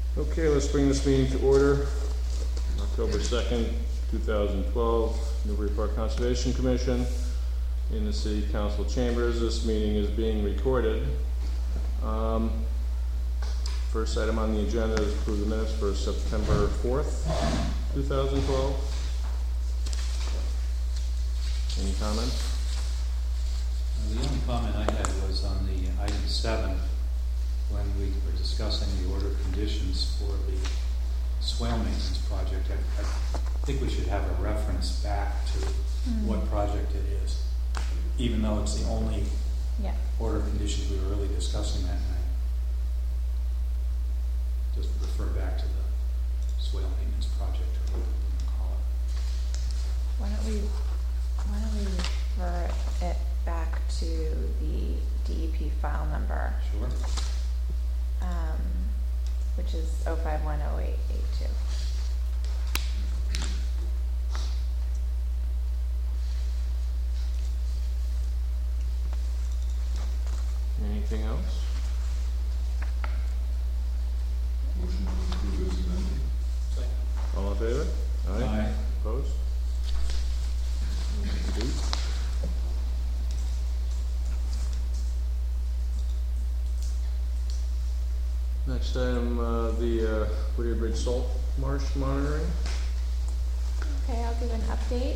Okay, let's bring this meeting to order. October 2nd, 2012, Newburyport Conservation Commission in the City Council chambers. This meeting is being recorded. First item on the agenda is approve the minutes for September 4th, 2012. Any comments? The only comment I had was on the item 7, when we were discussing the order of conditions for the swale maintenance project. I think we should have a reference back to what project it is, even though it's the only order of conditions we were really discussing that night. Just refer back to the swale maintenance project, or whatever we call it. Why don't we refer it back to the DEP file number? Sure. Which is 0510882. Anything else? Motion to approve as amended. Second. All in favor? Aye. Opposed? Indeed. Next item, the Whittier Bridge salt marsh monitoring. Okay, I'll give an update.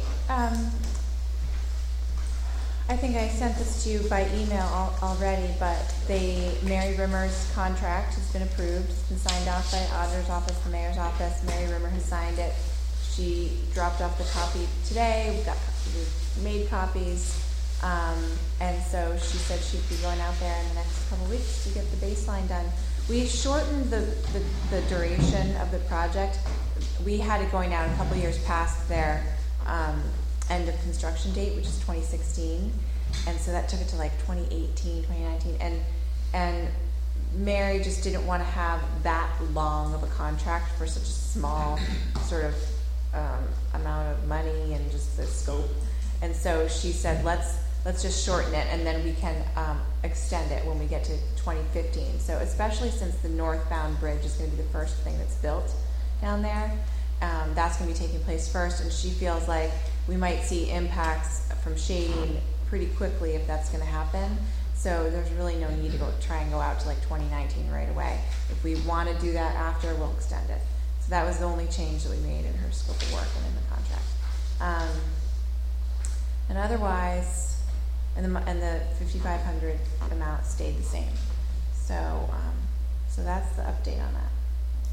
I think I sent this to you by email already, but Mary Rimmer's contract has been approved. It's been signed off by the auditor's office, the mayor's office. Mary Rimmer has signed it. She dropped off the copy today. We've made copies. And so she said she'd be going out there in the next couple of weeks to get the baseline done. We shortened the duration of the project. We had it going out a couple years past their end of construction date, which is 2016, and so that took it to like 2018, 2019, and Mary just didn't want to have that long of a contract for such a small sort of amount of money and just the scope, and so she said let's just shorten it, and then we can extend it when we get to 2015. So especially since the northbound bridge is going to be the first thing that's built down there, that's going to be taking place first, and she feels like we might see impacts from shading pretty quickly if that's going to happen. So there's really no need to try and go out to like 2019 right away. If we want to do that after, we'll extend it. So that was the only change that we made in her scope of work and in the contract. And otherwise, and the 5,500 amount stayed the same. So so that's the update on that.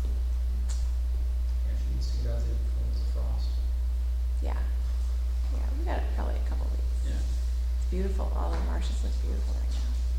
Yeah, she needs to get out there before it's frost. Yeah, we got probably a couple weeks. Yeah. It's beautiful. All the marshes look beautiful right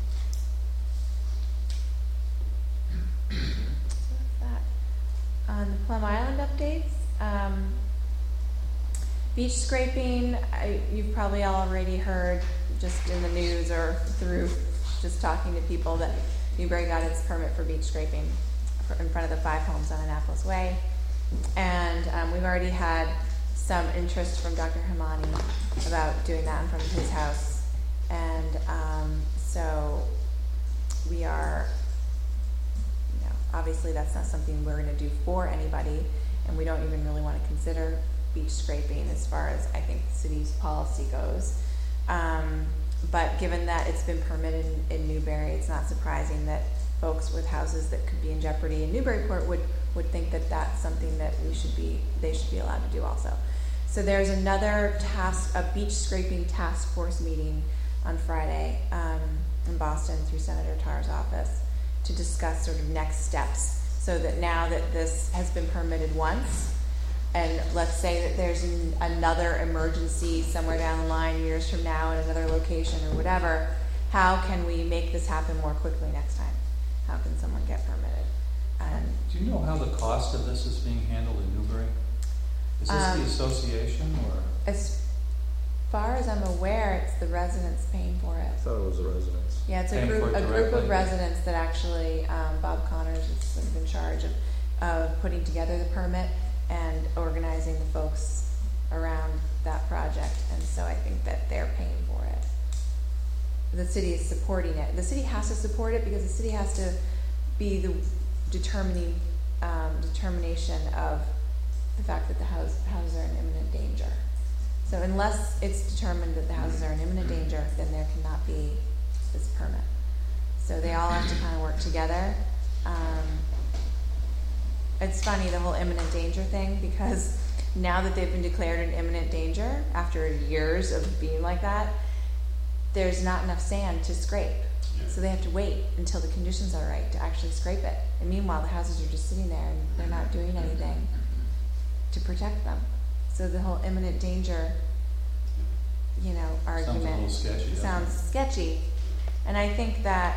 now. So that's that. On the Plum Island updates, beach scraping, you've probably already heard just in the news or through just talking to people that Newbury got its permit for beach scraping in front of the 5 homes on Annapolis Way. And we've already had some interest from Dr. Hamani about doing that in front of his house. And so we are, obviously that's not something we're going to do for anybody, and we don't even really want to consider beach scraping as far as I think the city's policy goes. But given that it's been permitted in Newbury, it's not surprising that folks with houses that could be in jeopardy in Newburyport would think that that's something that they should be allowed to do also. So there's another a beach scraping task force meeting on Friday in Boston through Senator Tarr's office to discuss sort of next steps, so that now that this has been permitted once, and let's say that there's another emergency somewhere down the line years from now in another location or whatever, how can we make this happen more quickly next time? How can someone get permitted? Do you know how the cost of this is being handled in Newbury? Is this the association, or? As far as I'm aware, it's the residents paying for it. I thought it was the residents. Yeah, it's a Paying group for it of directly? residents that actually Bob Connors is sort of in charge of putting together the permit and organizing the folks around that project, and so I think that they're paying for it. The city is supporting it. The city has to support it because the city has to be the determining determination of the fact that the houses are in imminent danger. So unless it's determined that the houses are in imminent danger, then there cannot be this permit. So they all have to kind of work together. It's funny, the whole imminent danger thing, because now that they've been declared in imminent danger, after years of being like that, there's not enough sand to scrape. So they have to wait until the conditions are right to actually scrape it. And meanwhile, the houses are just sitting there and they're not doing anything to protect them. So the whole imminent danger, argument Sounds a little sketchy, doesn't it? sounds sketchy. And I think that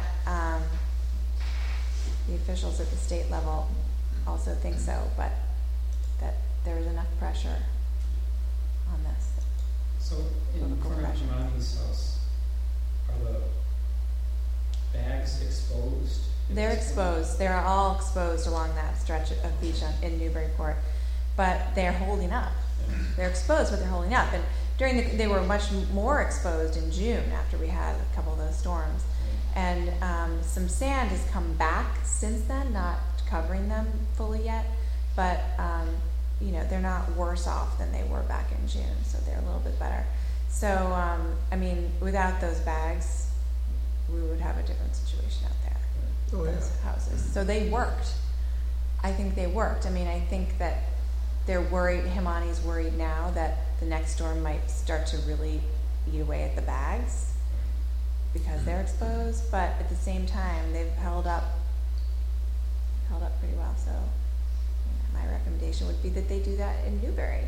the officials at the state level also think so, but that there is enough pressure on this. So in Political front of pressure. Jemani's house, are the bags exposed? They're exposed. They're all exposed along that stretch of beach in Newburyport, but they're holding up. They're exposed, but they're holding up. And they were much more exposed in June after we had a couple of those storms. And some sand has come back since then, not covering them fully yet, but they're not worse off than they were back in June, so they're a little bit better. So, without those bags, we would have a different situation out there. Oh, Those houses. So they worked. I think they worked. I think that they're worried, Himani's worried now that the next storm might start to really eat away at the bags because they're exposed, but at the same time, they've held up pretty well. So my recommendation would be that they do that in Newbury.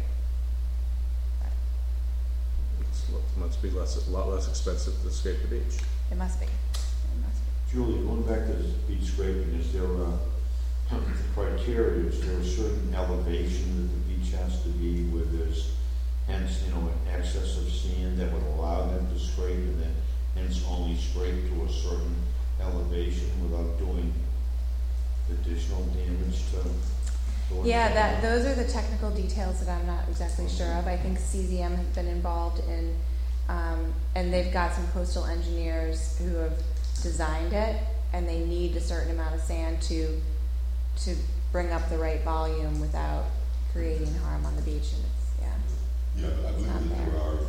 It must be a lot less expensive to scrape the beach. It must be. Julie, going back to this beach scraping, is there a criteria? Is there a certain elevation that the beach has to be where there's hence, an excess of sand that would allow them to scrape and then hence only scrape to a certain elevation without doing additional damage to? Yeah, those are the technical details that I'm not exactly sure of. I think CZM has been involved in, and they've got some coastal engineers who have designed it, and they need a certain amount of sand to bring up the right volume without creating harm on the beach. And Yeah, but I It's not believe that there there. are,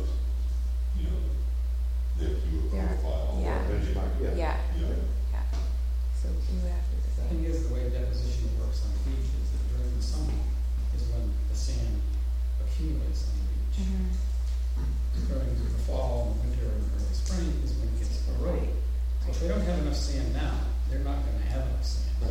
that you would There are- qualify. yeah. Benchmark, yeah. yeah. Yeah. So we would have to do the The same. thing is, the way deposition works on the beach is that during the summer is when the sand accumulates on the beach. Mm-hmm. During the fall, and winter, and early spring is when it gets eroded. So if they don't have enough sand now, they're not gonna have enough sand.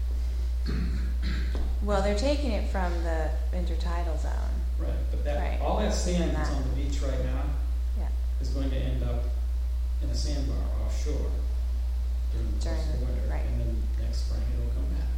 Well, they're taking it from the intertidal zone. Right, but Right. all that sand that's That. on the beach right now Yeah. is going to end up in a sandbar offshore during the course of the winter. right. And then next spring it'll come back.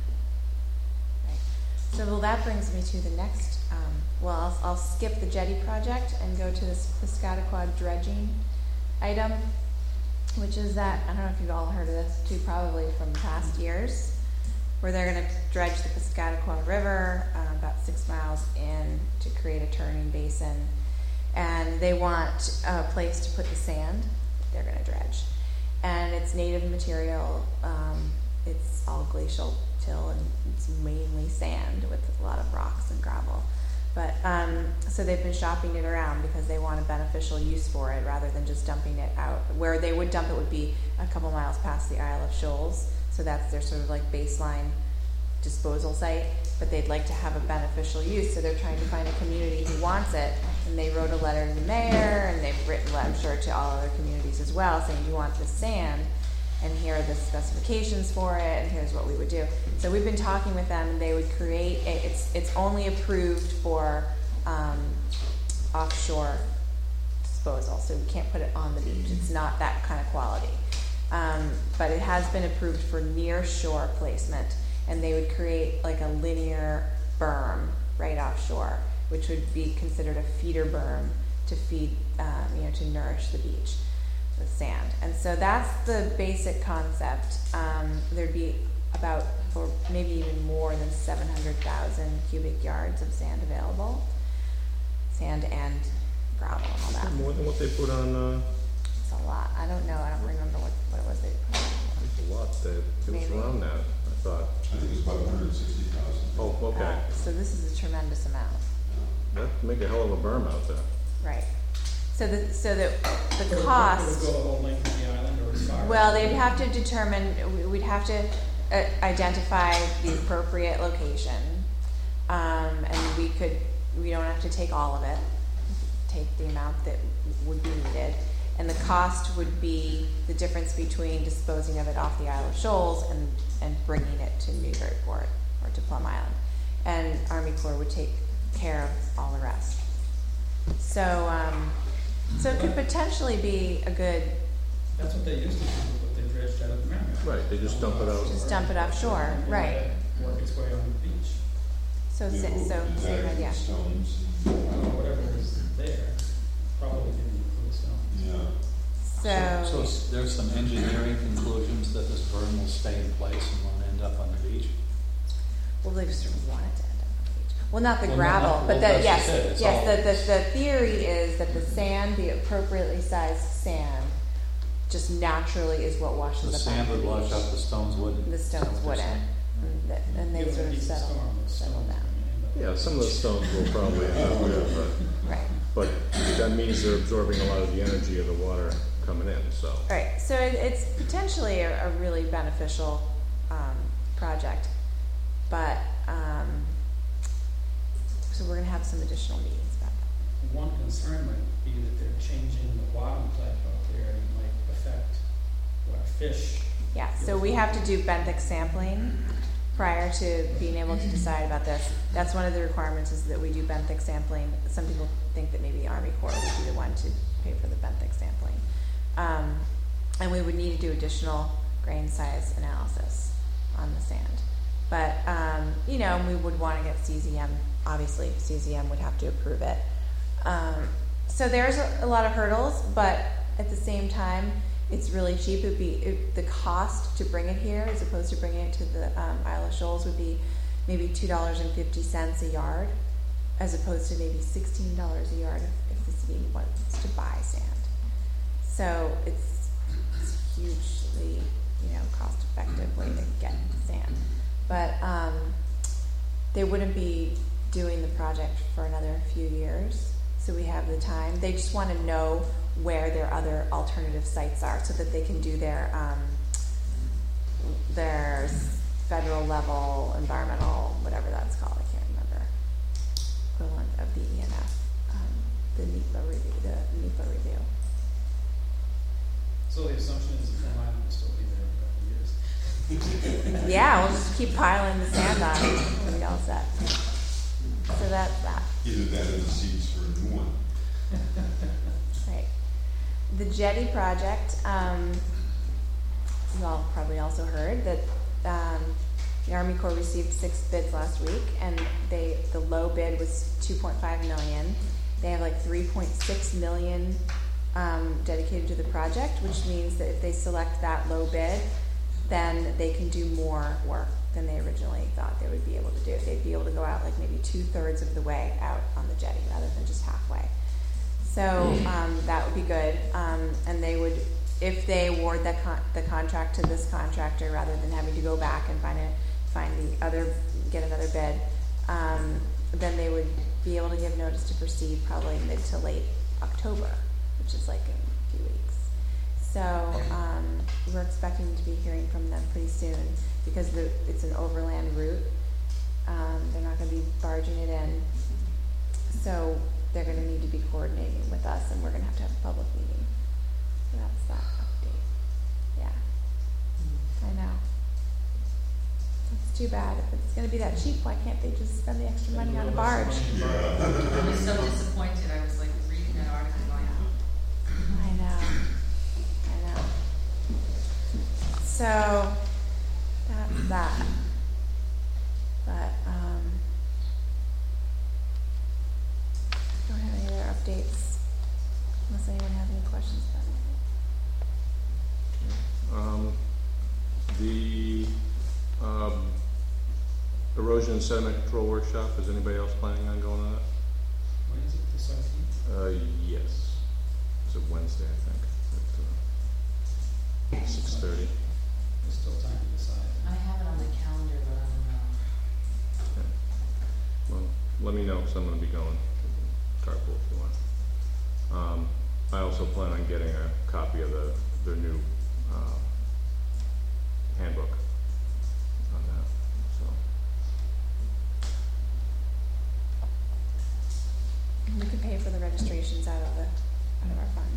Right. So, well, that brings me to the next, I'll skip the jetty project and go to this Piscataqua dredging item, which is that, I don't know if you've all heard of this too, probably from past years, where they're gonna dredge the Piscataqua River, about 6 miles in to create a turning basin. And they want a place to put the sand that they're gonna dredge. And it's native material, it's all glacial till, and it's mainly sand with a lot of rocks and gravel. But, so they've been shopping it around because they want a beneficial use for it rather than just dumping it out. Where they would dump it would be a couple miles past the Isle of Shoals, so that's their sort of like baseline disposal site, but they'd like to have a beneficial use, so they're trying to find a community who wants it, and they wrote a letter to the mayor, and they've written, I'm sure, to all other communities as well, saying, do you want this sand? And here are the specifications for it, and here's what we would do. So we've been talking with them, and they would create, it's only approved for offshore disposal, so we can't put it on the beach. It's not that kind of quality. But it has been approved for near shore placement, and they would create like a linear berm right offshore, which would be considered a feeder berm to feed, to nourish the beach with sand. And so that's the basic concept. There'd be about, or maybe even more than 700,000 cubic yards of sand available. Sand and gravel and all that. More than what they put on, It's a lot. I don't know. I don't remember what it was they put on. it's a lot, it was Maybe. around that, I thought. I think it's about 160,000 so this is a tremendous amount, That'd make a hell of a berm out there. right? So the Would it cost, go the whole length of the island or as far? well, they'd have to determine, we'd have to identify the appropriate location. And we don't have to take all of it, take the amount that would be needed. And the cost would be the difference between disposing of it off the Isle of Shoals and bringing it to Newburyport or to Plum Island. And Army Corps would take care of all the rest. So, so it could potentially be a good, That's what they used to do, what they dredged out of the Merrimack. Right, they just dump it out. just dump it offshore, And right? let it work its way on the beach. So same idea. Stones. Whatever was there, probably didn't include stone. Yeah. So So, there's some engineering conclusions that this berm will stay in place and won't end up on the beach? well, they just sort of want it to end up on the beach. Well, not the Well, gravel, not- but well, the, that's yes, just it, it's yes, all- the theory is that the sand, the appropriately sized sand, just naturally is what washes The up sand onto would the wash beach. up, the stones wouldn't. The stones Is that what you're wouldn't, saying? and they Given sort a of decent settle storm, those settle stones are down. gonna end up- Yeah, some of the stones will probably end up there, Right, but that means they're absorbing a lot of the energy of the water coming in, so. right, so it's potentially a really beneficial, project, but, so we're gonna have some additional meetings about that. One concern might be that they're changing the bottom type out there and might affect what fish. Yeah, so we have to do benthic sampling prior to being able to decide about this. That's one of the requirements, is that we do benthic sampling. Some people think that maybe Army Corps would be the one to pay for the benthic sampling. And we would need to do additional grain size analysis on the sand. But, you know, we would want to get CZM, obviously CZM would have to approve it. So there's a lot of hurdles, but at the same time, it's really cheap. The cost to bring it here, as opposed to bringing it to the Isle of Shoals, would be maybe $2.50 a yard, as opposed to maybe $16 a yard if the city wants to buy sand. So it's hugely, cost-effective way to get sand. But they wouldn't be doing the project for another few years, so we have the time. They just want to know where their other alternative sites are, so that they can do their federal level environmental, whatever that's called, I can't remember, equivalent of the ENF, the NEPA review. So the assumption is that Plum Island will still be there for a couple of years. Yeah, we'll just keep piling the sand on it, and we'll be all set. So that's that. Either that or the seeds for a new one. Right. The jetty project, you all probably also heard that the Army Corps received 6 bids last week, and the low bid was $2.5 million. They have like $3.6 million dedicated to the project, which means that if they select that low bid, then they can do more work than they originally thought they would be able to do. They'd be able to go out like maybe 2/3 of the way out on the jetty rather than just halfway. So that would be good, and they would, if they award the contract to this contractor rather than having to go back and get another bid, then they would be able to give notice to proceed probably mid to late October, which is like a few weeks. So we're expecting to be hearing from them pretty soon, because it's an overland route. They're not going to be barging it in, so they're going to need to be coordinating with us, and we're going to have a public meeting. So that's that update. Yeah, I know. It's too bad. If it's going to be that cheap, why can't they just spend the extra money on a barge? I was so disappointed. I was like reading that article going, I know. So that's that. But don't have any other updates unless anyone has any questions about The erosion and sediment control workshop, is anybody else planning on going on that? When is it, this 17th? Yes. It's a Wednesday, I think, at 6:30. There's still time to decide. I have it on the calendar, but I don't know. let me know, because I'm gonna be going. Carpool if you want. I also plan on getting a copy of their new handbook on that, so. We could pay for the registrations out of our fund.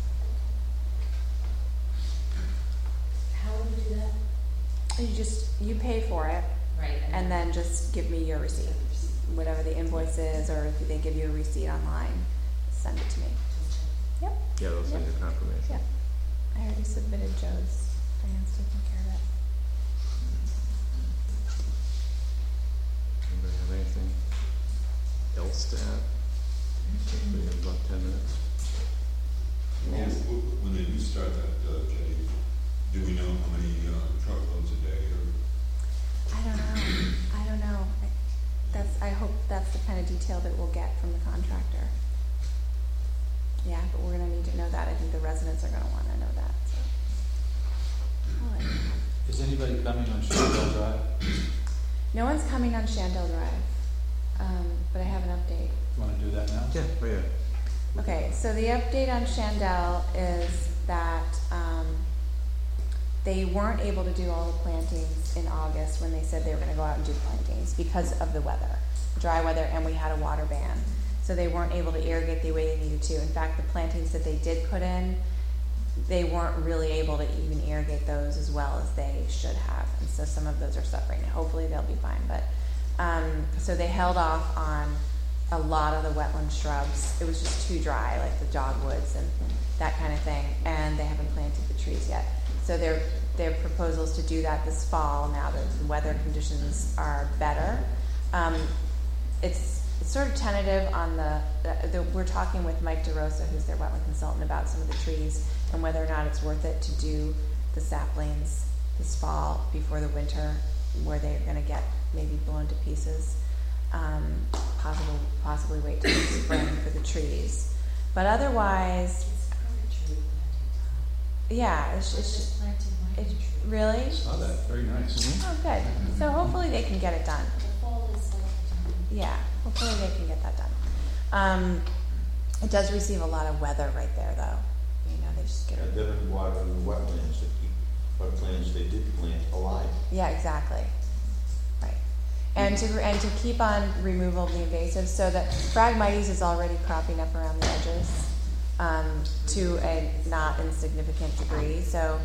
How would we do that? You pay for it, Right. and then just give me your receipt. Whatever the invoice is, or if they give you a receipt online, send it to me. Yep, Yeah, they'll send you confirmation. yep. I already submitted Joe's. Diane's taking care of it. Anybody have anything else to add? We have about 10 minutes. And when they do start that, jetty, do we know how many truckloads a day or? I don't know. I hope that's the kind of detail that we'll get from the contractor. Yeah, but we're gonna need to know that. I think the residents are gonna wanna know that, so. I'll let you know. Is anybody coming on Shandell Drive? No one's coming on Shandell Drive, but I have an update. You wanna do that now? Yeah, oh yeah. Okay, so the update on Shandell is that, they weren't able to do all the plantings in August when they said they were gonna go out and do plantings because of the weather, dry weather, and we had a water ban. So they weren't able to irrigate the way they needed to. In fact, the plantings that they did put in, they weren't really able to even irrigate those as well as they should have. And so some of those are suffering. Hopefully they'll be fine. But so they held off on a lot of the wetland shrubs. It was just too dry, like the dogwoods and that kind of thing. And they haven't planted the trees yet. So their proposal is to do that this fall now that the weather conditions are better. It's sort of tentative on we're talking with Mike DeRosa, who's their wetland consultant, about some of the trees and whether or not it's worth it to do the saplings this fall before the winter, where they're going to get maybe blown to pieces. Possibly wait till the spring for the trees. But otherwise, It's perfect tree planting time. yeah, I just planted my it's tree. really. Saw that, very nice. Oh, good. So hopefully they can get it done. The fall is like the time. Yeah, hopefully they can get that done. It does receive a lot of weather right there, though. You know, they just get And then water in the wetlands that keep what plants they did plant alive. Yeah, exactly. Right. And to keep on removal of the invasives, so that Phragmites is already cropping up around the edges to a not insignificant degree. So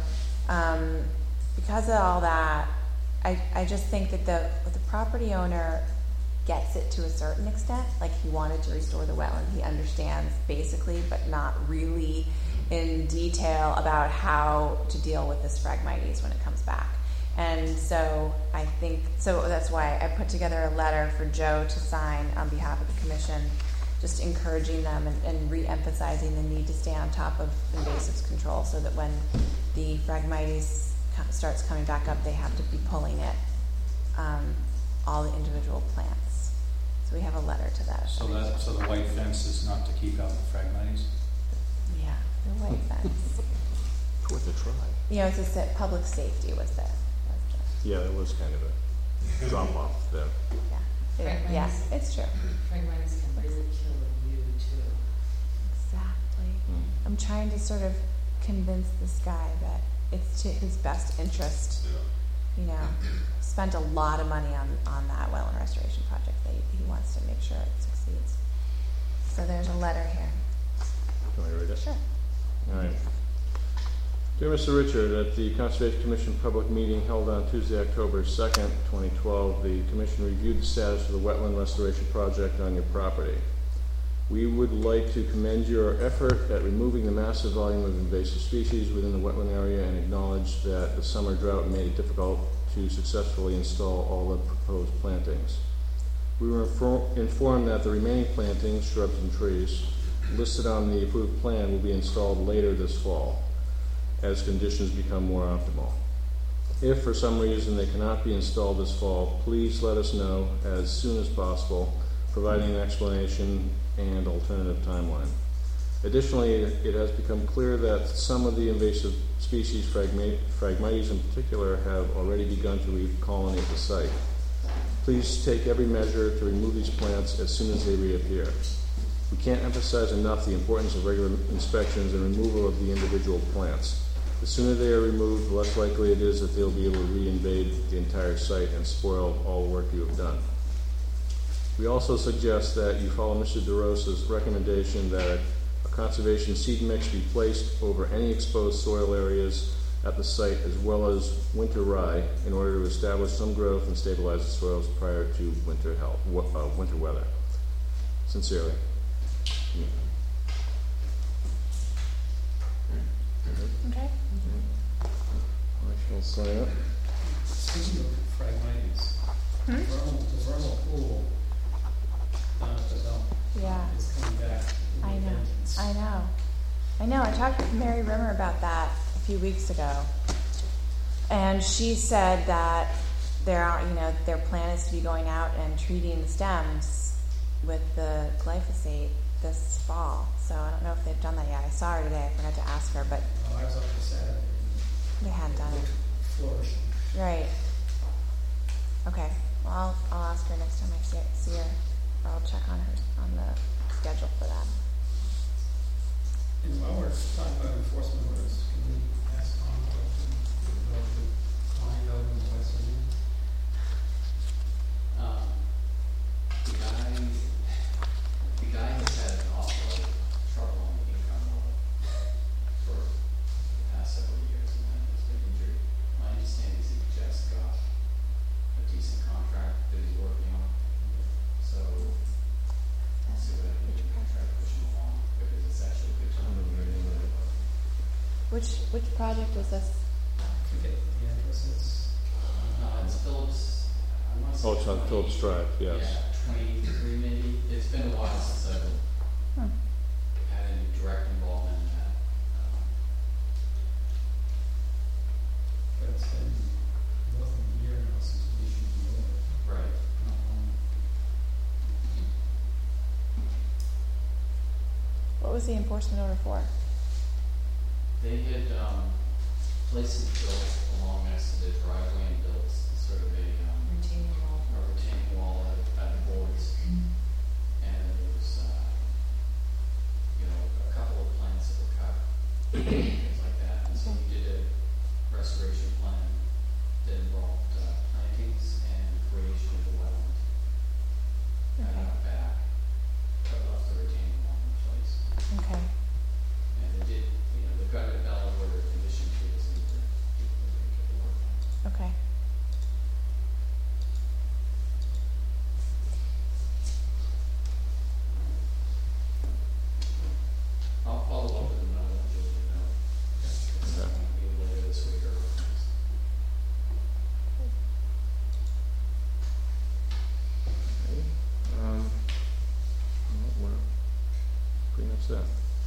because of all that, I just think that the property owner gets it to a certain extent. Like, he wanted to restore the wetland. He understands basically, but not really in detail about how to deal with this Phragmites when it comes back. And so I think, so that's why I put together a letter for Joe to sign on behalf of the commission, just encouraging them and re-emphasizing the need to stay on top of invasives control, so that when the Phragmites starts coming back up, they have to be pulling it, all the individual plants. So we have a letter to that effect. So the white fence is not to keep out the Phragmites? Yeah, the white fence. Worth a try. You know, it's just that public safety was the Yeah, there was kind of a drop off there. yeah, it's true. Phragmites can really kill you too. Exactly. I'm trying to sort of convince this guy that it's to his best interest. You know, spent a lot of money on that wetland restoration project. That he wants to make sure it succeeds. So there's a letter here. Can I read it? Sure. All right. Dear Mr. Richard, at the Conservation Commission public meeting held on Tuesday, October 2nd, 2012, the Commission reviewed the status of the wetland restoration project on your property. We would like to commend your effort at removing the massive volume of invasive species within the wetland area and acknowledge that the summer drought made it difficult to successfully install all the proposed plantings. We were informed that the remaining plantings, shrubs and trees, listed on the approved plan will be installed later this fall, as conditions become more optimal. If for some reason they cannot be installed this fall, please let us know as soon as possible, providing an explanation and alternative timeline. Additionally, it has become clear that some of the invasive species, Phragmites in particular, have already begun to recolonate the site. Please take every measure to remove these plants as soon as they reappear. We can't emphasize enough the importance of regular inspections and removal of the individual plants. The sooner they are removed, the less likely it is that they'll be able to re-invade the entire site and spoil all the work you have done. We also suggest that you follow Mr. DeRosa's recommendation that a conservation seed mix be placed over any exposed soil areas at the site, as well as winter rye, in order to establish some growth and stabilize the soils prior to winter weather. Sincerely. Okay. I shall sign up. Speaking of Phragmites, the vernal pool down at the dump Yeah. is coming back. with I know. vengeance. I know. I talked with Mary Rimmer about that a few weeks ago, and she said that their plan is to be going out and treating the stems with the glyphosate this fall. So I don't know if they've done that yet. I saw her today. I forgot to ask her, but Well, I was up for Saturday. they hadn't done it. Flourishing. Right. Okay. Well, I'll ask her next time I see her, or I'll check on the schedule for that. And while we're talking about enforcement orders, can we ask Tom about the client out in the West Indian? The guy has had an awful lot of trouble on the income level for the past several years, and then has been injured. My understanding is he just got a decent contract that he's working on, so I'll see what I can do to try to push him along, because it's actually a good time of year to do it. Which project was this? I forget what the address is. It's Phillips, I want to say. Oh, it's on 20 Phillips Drive, yes. Yeah, 23 maybe. It's been a while since I've had any direct involvement in that. But it's been more than a year now since we issued the order. Right. What was the enforcement order for? They had placed a bill along next to the driveway and built sort of a Retaining wall. retaining wall at the boards. And there was, a couple of plants that were cut, things like that. And so we did a restoration plan that involved plantings and creation of the wetland. And out back, but left the retaining wall in place. Okay. And they did, they've got a valid order of condition to this, and they're get the work done. Okay. I'll follow up with them, and I'll let Julie know. It's Okay. either later this week or next. We're pretty much set.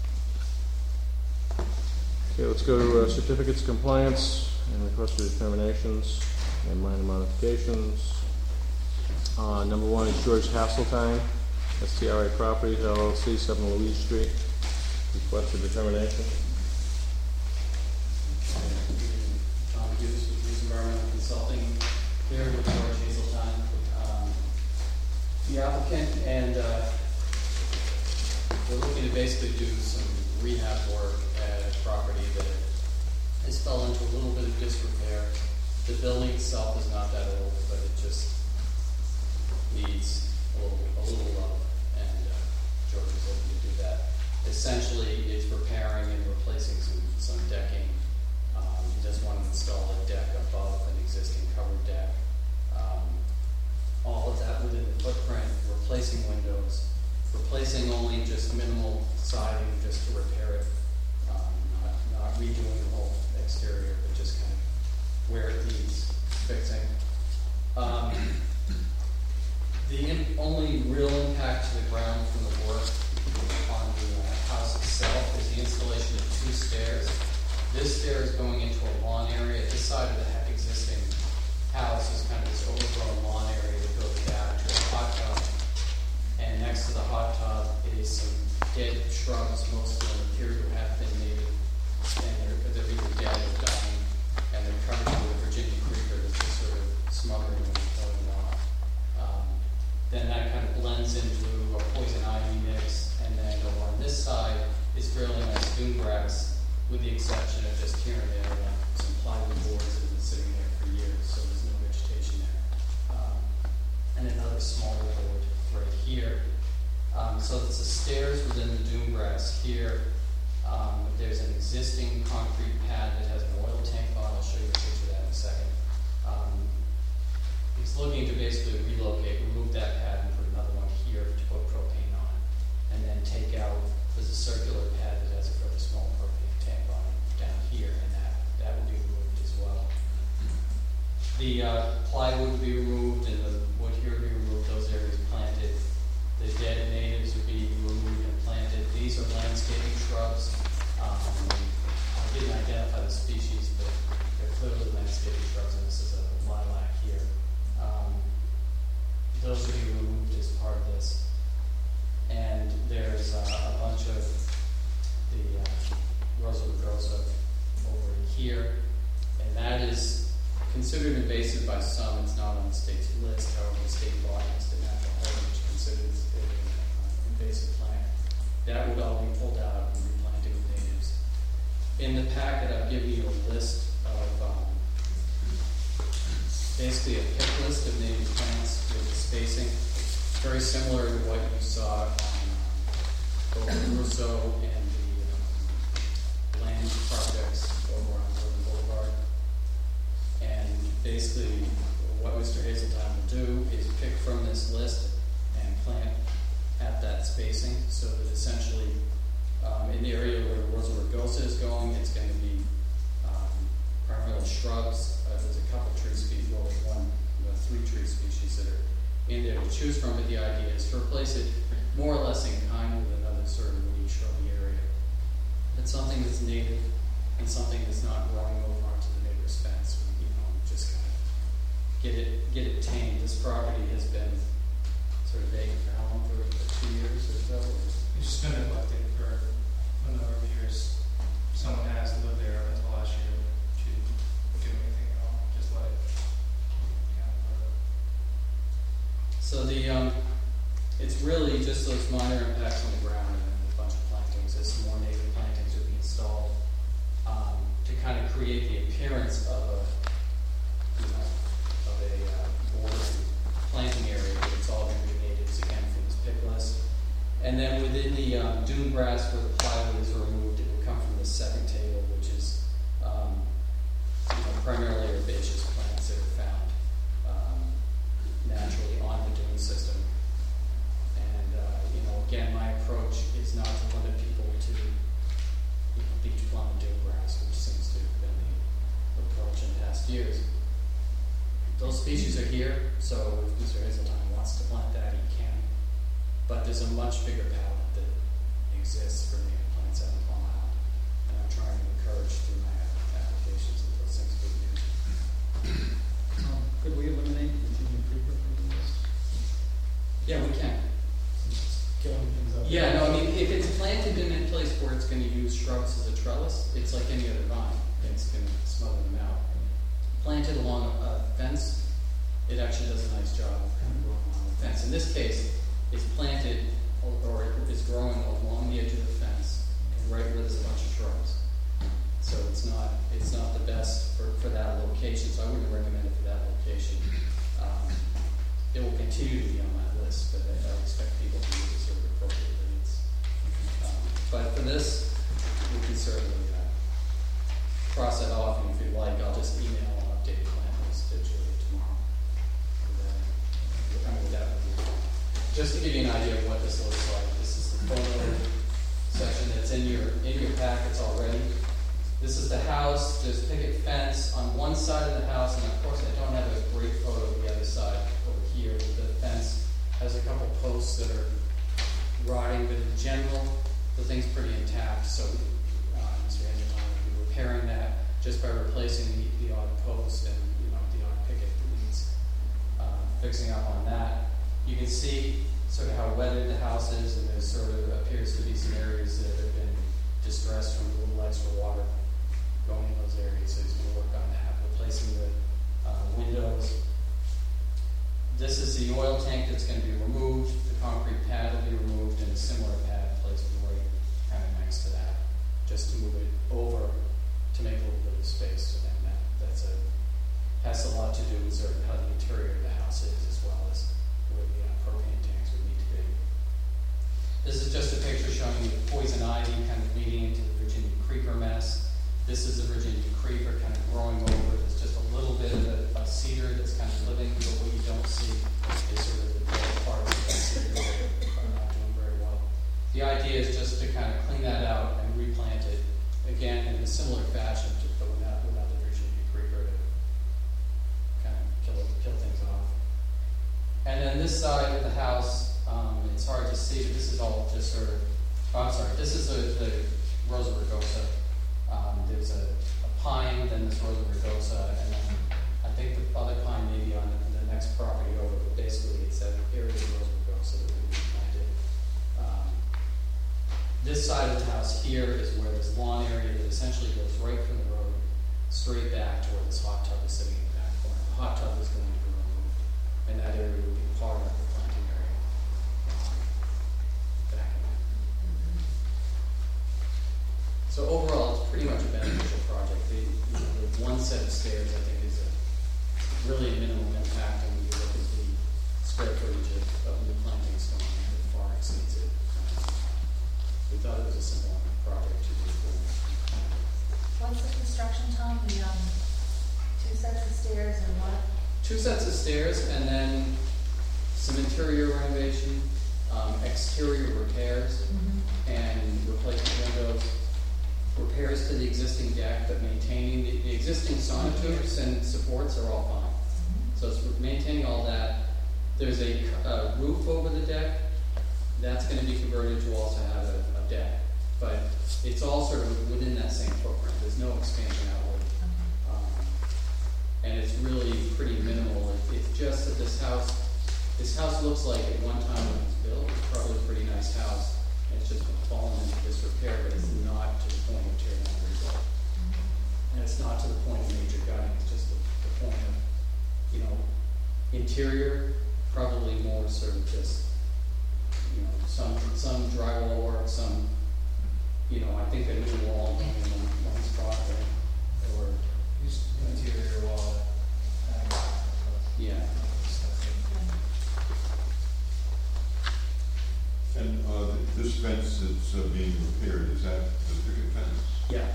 Okay, let's go to certificates of compliance and request for determinations and minor modifications. Number one is George Hasseltine, STRA Properties LLC, 7 Louise Street. Request for determination. Tom Hughes with Hughes Environmental Consulting, here with George Hazeltine, the applicant, and we're looking to basically do some rehab work at a property that has fell into a little bit of disrepair. The building itself is not that old, but it just needs a little love, and George is looking to do that. Essentially, it's repairing and replacing some decking. He does want to install a deck above an existing covered deck. All of that within the footprint, replacing windows, replacing only just minimal siding just to repair it, not redoing the whole exterior, but just kind of where it needs fixing. The only real impact to the ground from the work on the house itself is the installation of 2 stairs. This stair is going into a lawn area. This side of the existing house is kind of this overgrown lawn area that goes down to a hot tub. And next to the hot tub is some dead shrubs, most of them appear to have been native, and they're either dead or dying, and they're covered with a Virginia creeper that's just sort of smothering them and killing them off. that blends into a poison ivy mix, and then over on this side is fairly nice dune grass, with the exception of just here and there, some plywood boards that have been sitting there for years, so there's no vegetation there. And another smaller board right here. So it's the stairs within the dune grass here. There's an existing concrete pad that has an oil tank on. I'll show you a picture of that in a second. He's looking to basically remove that pad and put another one here to put propane on. And then take out, there's a circular pad that has a fairly small propane tank on it down here, and that will be removed as well. The plywood will be removed and the wood here will be removed, those areas planted. The dead natives would be removed and planted. These are landscaping shrubs. I didn't identify the species, but they're clearly landscaping shrubs, and this is a lilac here. Those will be removed as part of this. And there's a bunch of the Rosa rugosa over in here, and that is considered invasive by some. It's not on the state's list, however, the state law has the natural heritage considers it an invasive plant. That would all be pulled out and replanted with natives. In the packet, I've given you a list of basically a pick list of native plants with spacing, very similar to what you saw on both Russo and the land projects over on Golden Boulevard. And basically, what Mr. Hazeltine will do is pick from this list and plant at that spacing, so that essentially, in the area where the Rosa rugosa is going, it's going to be primarily shrubs. There's a couple tree species, three tree species that are in there to choose from, but the idea is to replace it more or less in kind with another sort of woody shrubby area. It's something that's native and something that's not growing over onto the neighbor's fence. Just kind of get it tamed. This property has been sort of vacant for how long? For 2 years or so? It's just been neglected for a number of years. Someone has lived there until last year to do anything at all. Just let it So it's really just those minor impacts on the ground and then a bunch of plantings. There's some more native plantings will be installed to kind of create the appearance of a border planting area, but it's all going to be natives again from this pick list. And then within the dune grass where the plywood is removed, it will come from the second table, which is primarily herbaceous plants that are found naturally on the dune system. And again, my approach is not to limit people to beach plum and dune grass, which seems to have been the approach in past years. Those species are here, so if Mr. Hazeltine wants to plant that, he can. But there's a much bigger palette that exists for native plants out in Plum Island, and I'm trying to encourage through my applications that those things be used. Could we eliminate the continued creeper from the list? Yeah, we can. Killing things up. Yeah, no, I mean, if it's planted in a place where it's going to use shrubs as a trellis, it's like any other vine. It's going to smother them out. Planted along a fence, it actually does a nice job of kind of growing along the fence. In this case, it's planted or it's growing along the edge of the fence, and right where there's a bunch of shrubs. So it's not the best for that location. So I wouldn't recommend it for that location. It will continue to be on my list, but I expect people to use it sort of appropriately. But for this, we can certainly cross it off, and if you'd like, I'll just email an updated plan list to Julia tomorrow. And with that review. Just to give you an idea of what this looks like, this is the photo section that's in your packets already. This is the house. There's a picket fence on one side of the house, and of course I don't have a great photo of the other side over here. The fence has a couple posts that are rotting, but in general, the thing's pretty intact. So Mr. Hazeltine will be repairing that just by replacing the odd post and the odd picket that needs fixing up on that. You can see sort of how weathered the house is, and there sort of appears to be some areas that have been distressed from a little extra water going in those areas. So he's going to work on that, replacing the windows. This is the oil tank that's going to be removed, the concrete pad will be removed, and a similar pad placed right kind of next to that, just to move it over to make a little bit of space. And has a lot to do with sort of how the interior of the house is, as well as where the propane tanks would need to be. This is just a picture showing you the poison ivy kind of leading into the Virginia creeper mess. This is the Virginia creeper kind of growing over. There's just a little bit of a cedar that's kind of living, but what you don't see is sort of the dead parts of that cedar that are not doing very well. The idea is just to kind of clean that out and replant it again in a similar fashion, but without the Virginia creeper to kind of kill things off. And then this side of the house, it's hard to see, but this is all just sort of, this is the Rosa rugosa. There's a pine, then this Rosa rugosa, and then I think the other pine may be on the next property over, but basically it's that area of Rosa rugosa that we planted. This side of the house here is where this lawn area that essentially goes right from the road straight back to where this hot tub is sitting in the back corner. The hot tub is going to be removed, and that area will be part of the planting area back in there. So overall, it's pretty much a beneficial project. The one set of stairs, I think, is a really minimal impact, and when you look at the square footage of new plantings going on, it far exceeds it. We thought it was a simple enough project to do for. What's the construction, Tom? The 2 sets of stairs and what? 2 sets of stairs, and then some interior renovation, exterior repairs, and replacement windows, repairs to the existing deck, but maintaining the existing sonotubes and supports are all fine. So it's maintaining all that. There's a roof over the deck. That's going to be converted to also have a deck. But it's all sort of within that same footprint. There's no expansion outward. And it's really pretty minimal. It's just that this house looks like at one time when it was built, it's probably a pretty nice house. And it's just been fallen into disrepair, but it's not to the point of tearing down and rebuild. And it's not to the point of major gutting. It's just the point of, interior, probably more sort of just, some drywall work, some, I think a new wall going in one spot there, or Just interior wall. yeah. And this fence that's being repaired, is that the picket fence? Yeah.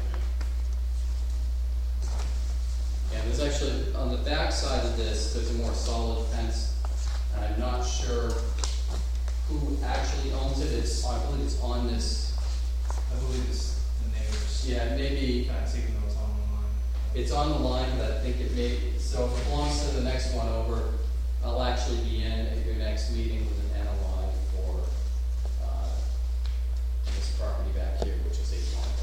Yeah, there's actually, on the back side of this, there's a more solid fence. And I'm not sure who actually owns it. I believe it's on this. I believe it's the neighbors. Yeah, maybe Kind of even though it's on the line. it's on the line, but I think it may, so if it belongs to the next one over, I'll actually be in at your next meeting with an NOI for this property back here, which is 8 Monica.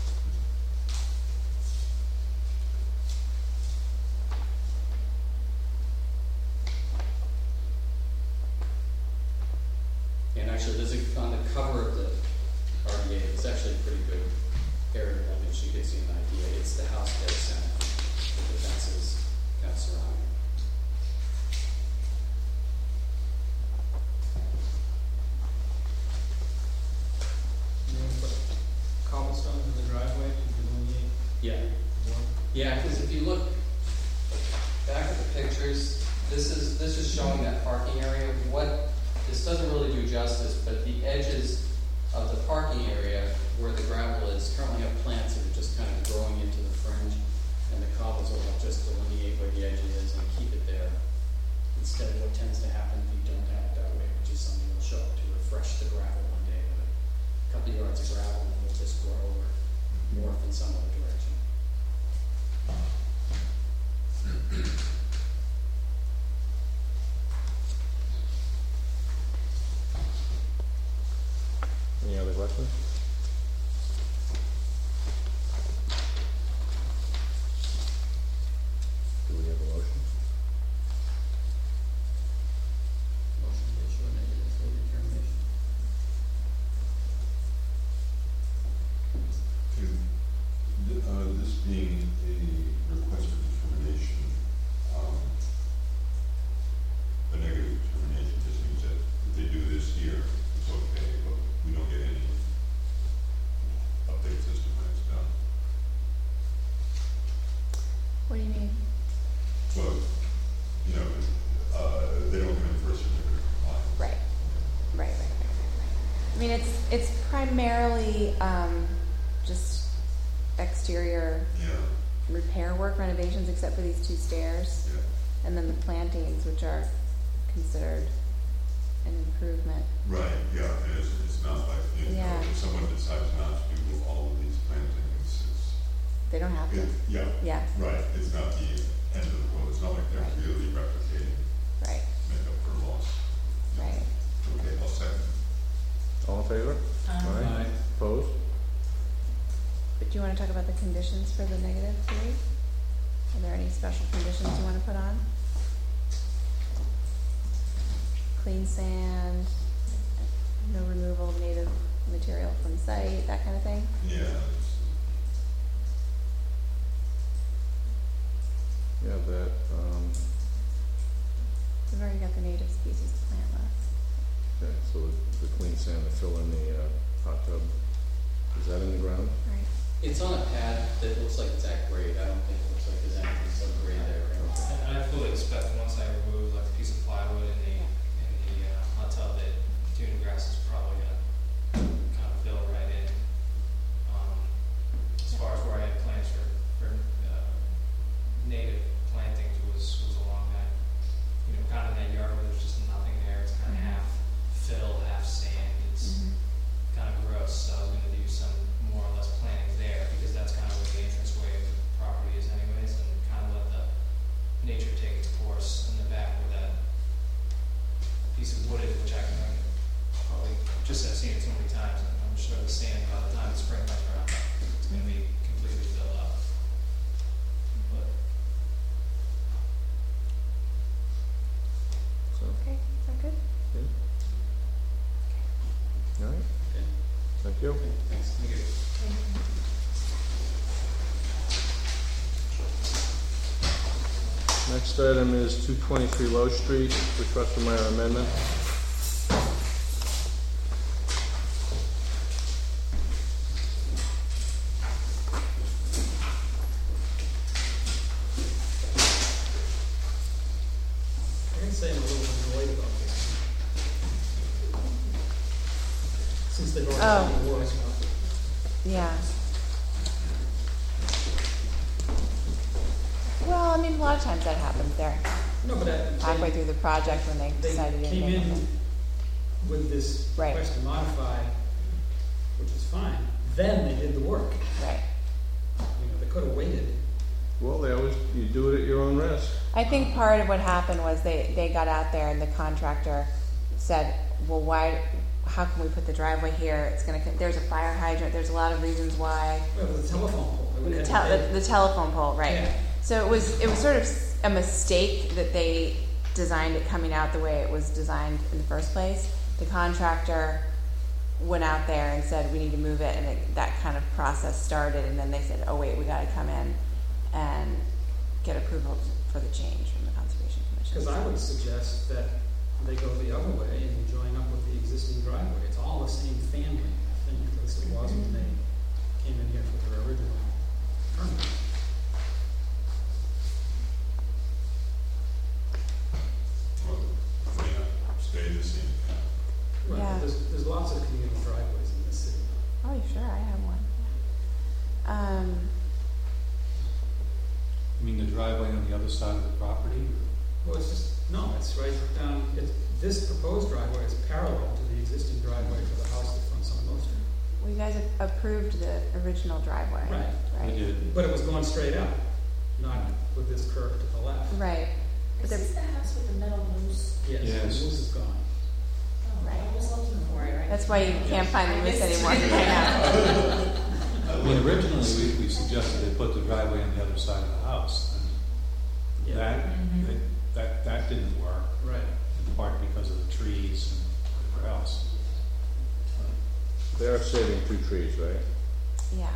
And actually, on the cover of the RDA, it's actually a pretty good aerial image. It gives you an idea. It's the house dead center with the fences kind of surrounding. You want to put cobblestone in the driveway to delineate Yeah. more? Yeah, because if you look back at the pictures, this is showing that parking area. This doesn't really do justice, but the edges of the parking area where the gravel is currently have plants that are just kind of growing into the fringe, and the cobbles will help just delineate where the edge is and keep it there. Instead of what tends to happen if you don't have it that way, which is somebody will show up to refresh the gravel one day with a couple of yards of gravel, and it will just grow or morph in some other direction. Any other questions? Do we have a motion? Motion to issue a negative full determination. This being a request for determination, a negative it's primarily, just exterior Yeah, repair work, renovations, except for these 2 stairs. yeah. And then the plantings, which are considered an improvement. Right, yeah, and it's not like, Yeah. if someone decides not to do all of these plantings, They don't have to. yeah, Yeah, right, it's not the end of the world, it's not like they're Right. really replicating, right, make up for loss. right. Okay, I'll second. All in favor? Aye. Opposed? But do you wanna talk about the conditions for the -3? Are there any special conditions you wanna put on? Clean sand, no removal of native material from site, that kind of thing? Yeah, Yeah, that, We've already got the native species plant list. okay, so the clean sand to fill in the, hot tub, is that in the ground? Right. It's on a pad that looks like it's at grade. I don't think it looks like there's anything sub-grade there. Right? And I fully expect once I remove like a piece of plywood in the hot tub, that dune grass is probably gonna kind of fill right in. As far as where I had plans for native plantings was along that, kind of that yard where there's just nothing there. It's kind of half fill, half sand. It's kind of gross. So I was going to do some more or less plantings there because that's kind of what the entranceway of the property is anyways, and kind of let the nature take its course in the back where that piece of wood is, which I can probably just have seen it so many times. And I'm sure the sand by the time the spring comes around, it's going to be completely filled up. But So, Okay, is that good? okay. All right, Okay. thank you. Thanks. Thank you. Next item is 223 Low Street, request for minor amendment. I can say I'm a little annoyed about this. Since they've already Oh. done the work. Yeah. Well, I mean, a lot of times that happens there, No, but halfway through the project when they they decide to do came anything. in with this Right. request to modify, which is fine. Then they did the work. Right. They could have waited. Well, you do it at your own risk. I think part of what happened was they got out there and the contractor said, well, how can we put the driveway here? There's a fire hydrant, there's a lot of reasons why. Well, the telephone pole. They The, would've had to the telephone pole, right. Yeah. So it was sort of a mistake that they designed it coming out the way it was designed in the first place. The contractor went out there and said, we need to move it, and that kind of process started, and then they said, oh wait, we gotta come in and get approval for the change from the Conservation Commission. Because I would suggest that they go the other way and join up with the existing driveway. It's all the same family, I think, at least it was when they came in here for their original permit. well, it may not stay the same path. Right, Yeah. but there's lots of communal driveways in this city. Oh, sure, I have one. You mean the driveway on the other side of the property? Well, it's right, this proposed driveway is parallel to the existing driveway for the house that fronts on Low Street. Well, you guys approved the original driveway. Right. We did. But it was going straight up, not with this curve to the left. Right. But Is they're- this the house with the metal moose? Yes, Yes. the moose is gone. Oh, Right. I was looking for it, right? That's why you can't find the moose I missed anymore. it. I know. I mean, originally, we suggested they put the driveway on the other side of the house. And Yeah. that didn't work, Right. in part because of the trees and whatever else. They are saving 2 trees, right? Yeah.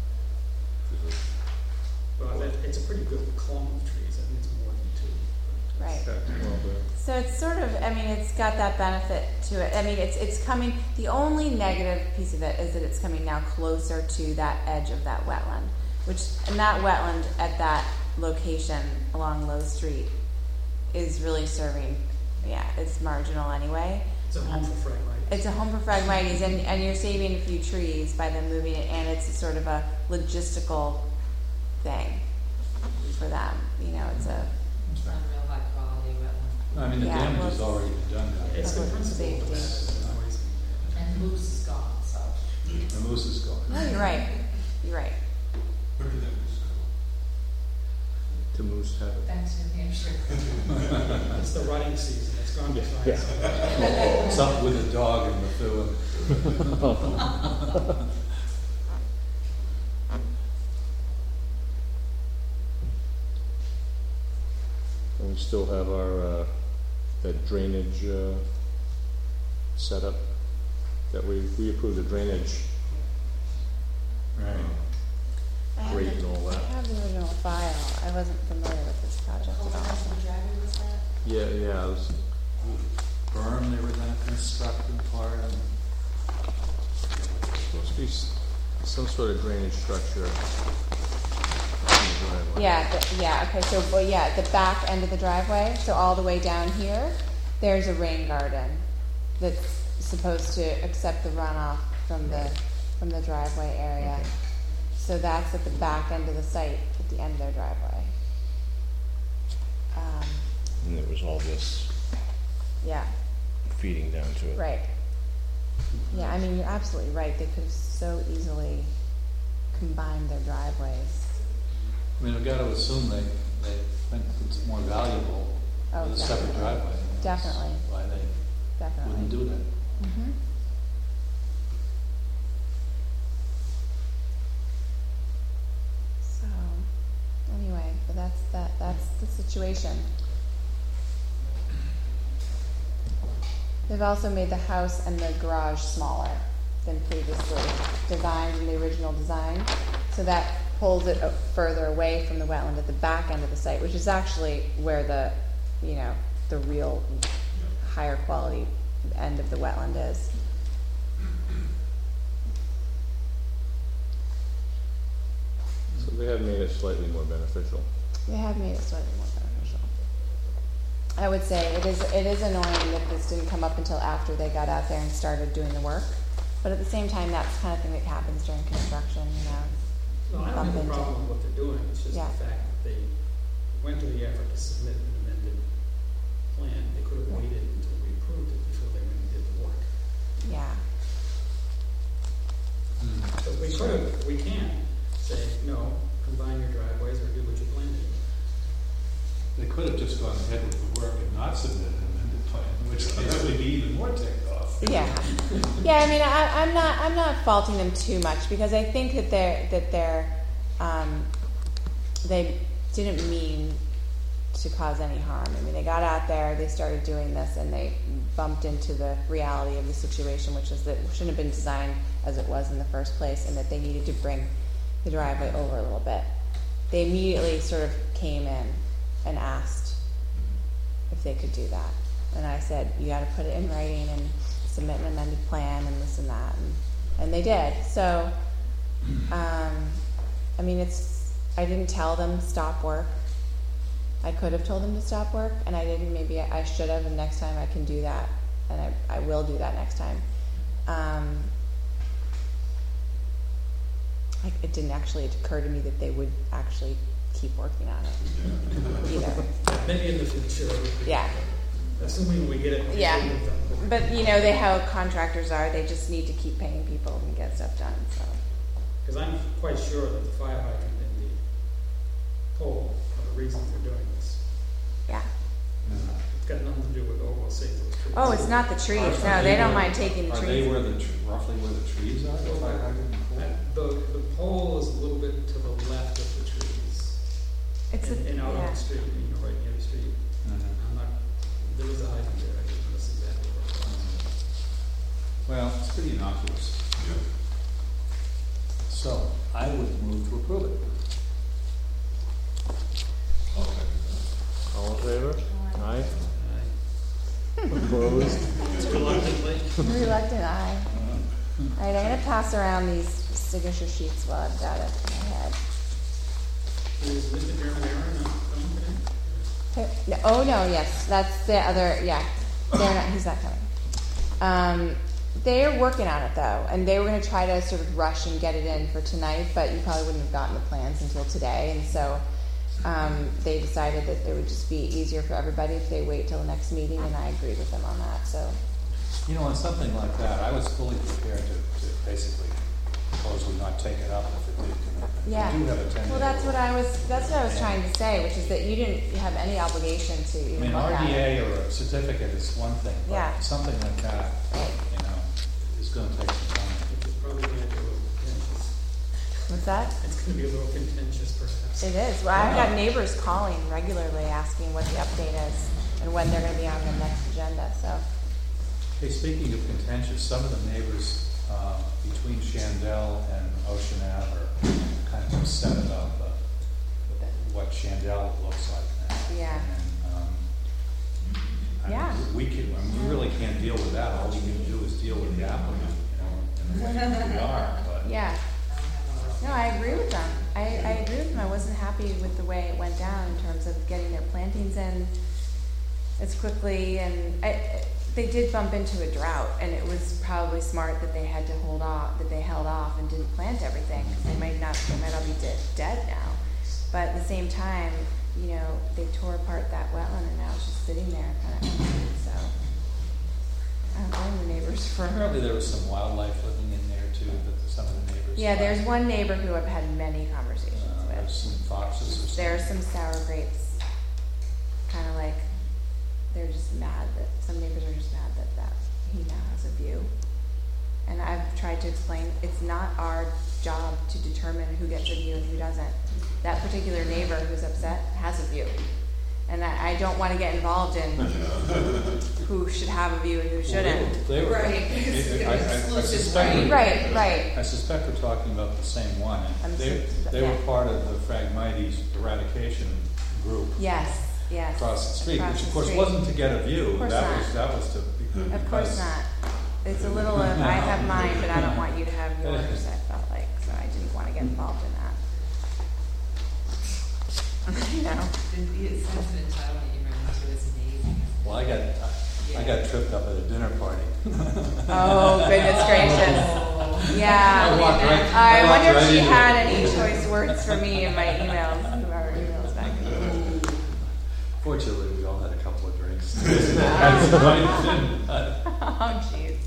Well, it's a pretty good clump of trees. I think it's more than 2. Right. Okay, well, So it's sort of, I mean, it's got that benefit to it. I mean, it's coming, the only negative piece of it is that it's coming now closer to that edge of that wetland, and that wetland at that location along Low Street is really serving, it's marginal anyway. It's a home for Phragmites. It's a home for Phragmites, and you're saving a few trees by them moving it, and it's sort of a logistical thing for them. You know, it's a It's not real high quality wetland. I mean, the Yeah, damage well, has already been done. It's the Public principle of safety. that noise. And the moose is gone, so. The moose is gone. no, you're right. You're right. Where did that moose go? To Moose Heaven. Thanks, New Hampshire. It's the rutting season, it's gone to find Yeah. somewhere. Something with a dog in Methuen. And we still have our, that drainage, setup, that we approved the drainage Right. I have grate the- and all that. I have the original file. I wasn't familiar with this project at all. driveway was that? Yeah, it was, Berm they were gonna construct in part, and supposed to be some sort of drainage structure. in the driveway. Yeah, okay, so, well, yeah, the back end of the driveway, so all the way down here, there's a rain garden that's supposed to accept the runoff from the driveway area. Okay. So that's at the back end of the site, at the end of their driveway. And there was all this Yeah, feeding down to it. right. Yeah, I mean, you're absolutely right, they could have so easily combined their driveways. I mean, I've got to assume they think it's more valuable Oh, with a separate definitely. driveway. That's Definitely. Why they Definitely. wouldn't do that. Mm-hmm. So, anyway, but that's the situation. They've also made the house and the garage smaller than previously designed in the original design. So that pulls it further away from the wetland at the back end of the site, which is actually where the real higher quality end of the wetland is. So they have made it slightly more beneficial. They have made it slightly more beneficial. I would say it is annoying that this didn't come up until after they got out there and started doing the work. But at the same time, that's the kind of thing that happens during construction, you know. No, I don't Bump have a into- problem with what they're doing, it's just the Yeah. fact that they went to the effort to submit an amended plan. They could have waited until we approved it before they went and did the work. Yeah. Because we can say, no, combine your driveways or do what you plan to do. They could have just gone ahead with the work and not submitted an amended plan, in which case we'd be even more ticked off. Yeah. Yeah, I mean, I'm not faulting them too much because I think that they didn't mean to cause any harm. I mean, they got out there, they started doing this, and they bumped into the reality of the situation, which is that it shouldn't have been designed as it was in the first place, and that they needed to bring the driveway over a little bit. They immediately sort of came in and asked if they could do that. And I said, you gotta put it in writing and submit an amended plan and this and that, and they did. So, I mean, I didn't tell them stop work. I could have told them to stop work, and I didn't. Maybe I should have, and next time I can do that, and I will do that next time. It didn't actually occur to me that they would actually keep working on it either. Maybe in the future. Yeah. Assuming we get it. Yeah. But you know, how contractors are. They just need to keep paying people and get stuff done. So. Because I'm quite sure that the fire hydrant and the pole are the reason for doing this. Yeah. It's got nothing to do with, we'll save those trees. Oh, it's not the trees. No, they don't mind taking the Are trees. they roughly where the trees are? The fire hydrant and pool? The pole is a little bit to the left of the trees. It's and out on yeah. the street, right near the street. Mhm. There was a hydrant there, I didn't miss exactly where it was. Well, it's pretty innocuous. Yeah. So, I would move to approve it. I'll second that. All in favor? Aye. Aye. Opposed? Reluctantly. Reluctant eye. All right, I'm gonna pass around these signature sheets while I've got it in my head. Is Mr. Jeremy Aaron not coming today? No, oh no, yes, that's the other. Yeah, they're not. He's not coming. They're working on it though, and they were going to try to sort of rush and get it in for tonight, but you probably wouldn't have gotten the plans until today, and so they decided that it would just be easier for everybody if they wait till the next meeting, and I agreed with them on that. So, You know, on something like that, I was fully prepared to basically propose we not take it up if it did come up. yeah. We do have a 10-day Well, that's rule. what I was trying to say, which is that you didn't have any obligation to I even mean, look at it. RDA or a certificate is one thing, Yeah. but something like that, you know, is going to take some time. Which is probably going to be a little contentious. What's that? It's going to be a little contentious, perhaps. It is. Well, I've got neighbors calling regularly asking what the update is and when they're going to be on the next agenda. So, Hey, speaking of contentious, some of the neighbors between Shandell and Ocean Ave are kind of upset about what Shandell looks like now. yeah. And, Yeah. we really can't deal with that. All we can do is deal with the applicant, you know, and the way we are. But Yeah. No, I agree with them. I agree with them. I wasn't happy with the way it went down in terms of getting their plantings in as quickly, and they did bump into a drought, and it was probably smart that they had to hold off, that they held off and didn't plant everything, because they might all be dead now. But at the same time, you know, they tore apart that wetland, and now it's just sitting there kind of empty. So I don't blame the neighbors for. apparently there was some wildlife living in there too, that some of the neighbors. Yeah, liked. there's one neighbor who I've had many conversations There's with. some foxes or something. There's some sour grapes, kind of like they're just mad that some neighbors are just mad that he now has a view. And I've tried to explain it's not our job to determine who gets a view and who doesn't. That particular neighbor who's upset has a view, and I don't want to get involved in who should have a view and who shouldn't. They were, Right. I suspect. Right. I suspect we're talking about the same one. I'm And they yeah. were part of the Phragmites eradication group Yes. across the street, Across which the of course street. wasn't to get a view. Of course That was to because Of course not. It's a little of I have mine, but I don't want you to have yours. I felt like, so I didn't want to get involved in that. You know. The sense of entitlement you run into is amazing. Well, I got tripped up at a dinner party. Oh goodness gracious! Yeah. I wonder if she had any choice words for me in my emails. Our emails back. Fortunately, we all had a couple of drinks. Oh jeez.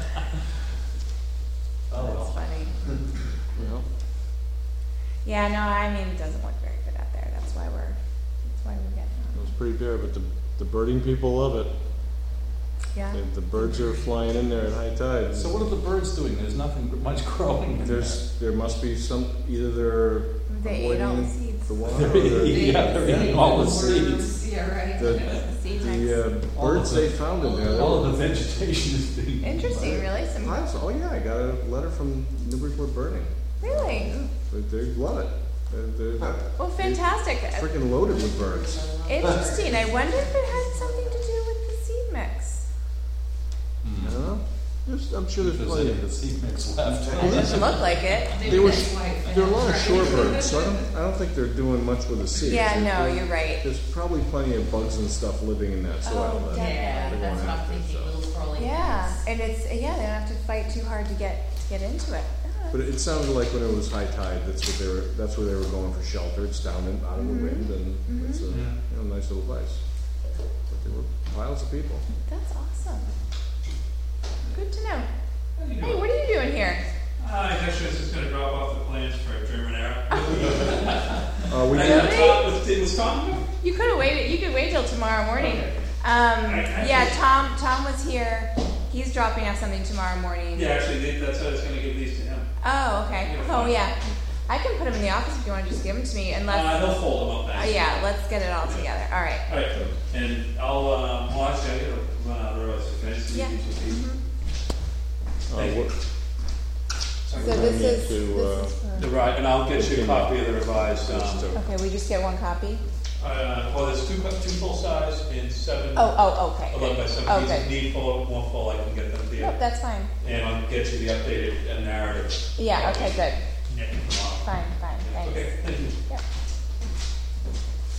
Oh, That's well. funny. Yeah. Yeah, no, I mean it doesn't look very good out there. That's why we're getting It on. was pretty bare, but the birding people love it. Yeah. The birds are flying in there at high tide. So what are the birds doing? There's nothing much growing in There must be either they're They ate all the avoiding seeds. the water, or there. Yeah, they're eating all the seeds. Yeah, right. the birds they found in there. All of the vegetation is being. Interesting, really? Some Oh yeah, I got a letter from Newburyport Birding. really? They love it. They're Well, fantastic. freaking loaded with birds. Interesting. I wonder if it had something to do with the seed mix. I don't know. I'm sure there's There's plenty. any of the seed mix left. It doesn't look like it. There are a lot of shorebirds, so I don't think they're doing much with the seeds. Yeah, no, you're right. There's probably plenty of bugs and stuff living in that soil. Oh, that Yeah, they're that's going what I'm after, thinking, so. little crawling. Yeah, and they don't have to fight too hard to get into it. Oh, But it sounded like when it was high tide, that's where they were going for shelter. It's down and out of the wind, and it's a nice little place. But there were piles of people. that's awesome. Good to know. Hey, what are you doing here? Actually, I was just going to drop off the plans for German Era. We Really? Was Tom? You could have waited. You could wait till tomorrow morning. Okay. Yeah, Tom was here. He's dropping off something tomorrow morning. Yeah, actually, that's what I was going to give these to him. Oh, okay. Oh, yeah. I can put them in the office if you want to just give them to me, unless. They'll fold them up nice. Yeah, let's get it all together. All right. All right, and I'll, well, actually, I gotta run out of the road, so can I just Yeah. leave these with you? So this is for. The right, and I'll get you a copy of the revised, Okay, we just get one copy. well, there's two full size and 7. Oh, okay. 11 by 7 Oh, pieces. good. Need more full, I can get them to you. Nope, that's fine. And I'll get you the updated narrative. Yeah. Okay. Good. Tomorrow. Fine. Thanks. Okay, thank you. Yep.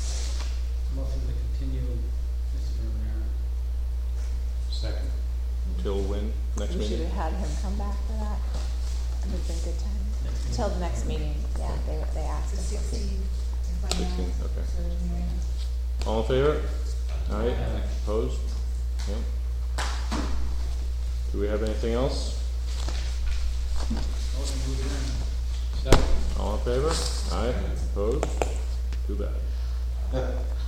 Motion to continue, Mr. Romero. Second. Until when? Next We should meeting? have had him come back for that. It would have been good time. Till the next meeting, yeah, they asked The us. 16th. 16, okay. So, yeah. All in favor? Aye. Opposed? Okay. Do we have anything else? Second. All in favor? Aye. Opposed? Too bad.